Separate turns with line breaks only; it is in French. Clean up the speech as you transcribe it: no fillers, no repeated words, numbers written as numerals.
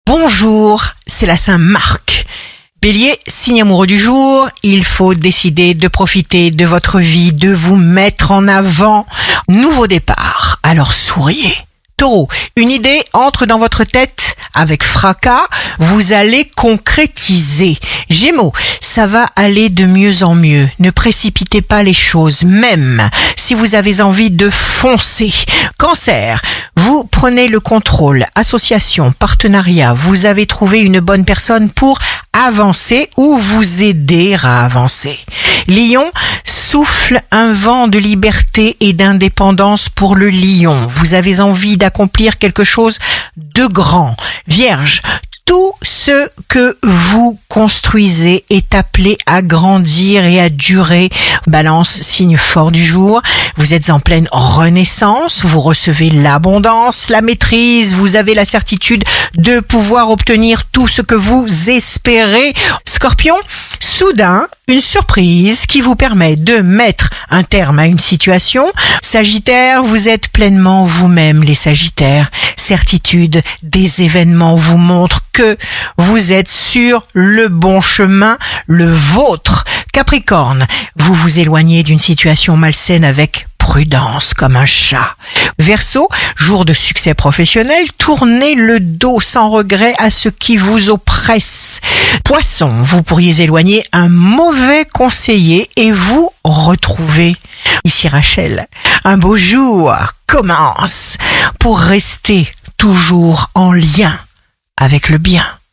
Bonjour, c'est la Saint-Marc. Bélier, signe amoureux du jour, il faut décider de profiter de votre vie, de vous mettre en avant. Nouveau départ, alors souriez. Taureau, une idée entre dans votre tête avec fracas, vous allez concrétiser. Gémeaux, ça va aller de mieux en mieux. Ne précipitez pas les choses, même si vous avez envie de foncer. Cancer, vous prenez le contrôle. Association, partenariat, vous avez trouvé une bonne personne pour avancer ou vous aider à avancer. Lion, souffle un vent de liberté et d'indépendance pour le lion. Vous avez envie d'accomplir quelque chose de grand. Vierge, tout ce que vous construisez est appelé à grandir et à durer. Balance, signe fort du jour. Vous êtes en pleine renaissance, vous recevez l'abondance, la maîtrise, vous avez la certitude de pouvoir obtenir tout ce que vous espérez. Scorpion, soudain, une surprise qui vous permet de mettre un terme à une situation. Sagittaire, vous êtes pleinement vous-même, les Sagittaires. Certitude des événements vous montre que vous êtes sur le bon chemin, le vôtre. Capricorne, vous vous éloignez d'une situation malsaine avec prudence comme un chat. Verseau, jour de succès professionnel, tournez le dos sans regret à ce qui vous oppresse. Poisson, vous pourriez éloigner un mauvais conseiller et vous retrouver. Ici Rachel, un beau jour commence pour rester toujours en lien avec le bien.